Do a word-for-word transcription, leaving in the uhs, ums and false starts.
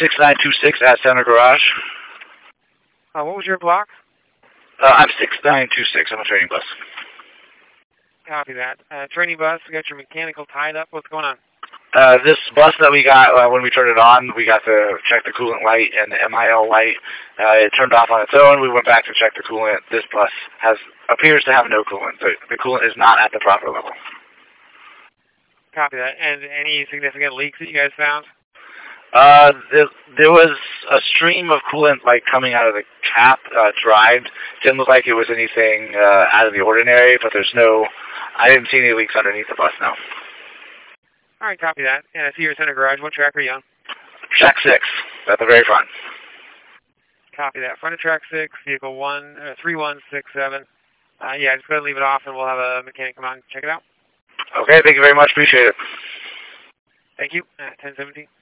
six nine two six at Center Garage. Uh, what was your block? Uh, I'm six nine two six. I'm a training bus. Copy that. Uh, training bus, we got your mechanical tied up. What's going on? Uh, this bus that we got, uh, when we turned it on, we got to check the coolant light and the M I L light. Uh, it turned off on its own. We went back to check the coolant. This bus has appears to have no coolant. The, the coolant is not at the proper level. Copy that. And any significant leaks that you guys found? Uh, there, there was a stream of coolant like coming out of the cap, uh, dried. Didn't look like it was anything uh, out of the ordinary, but there's no, I didn't see any leaks underneath the bus, no. All right, copy that. And I see your Center Garage. What track are you on? Track six, at the very front. Copy that. Front of track six, vehicle one, uh, three one six seven. Uh, yeah, just go ahead and leave it off, and we'll have a mechanic come out and check it out. Okay, thank you very much. Appreciate it. Thank you. Uh, ten seventeen.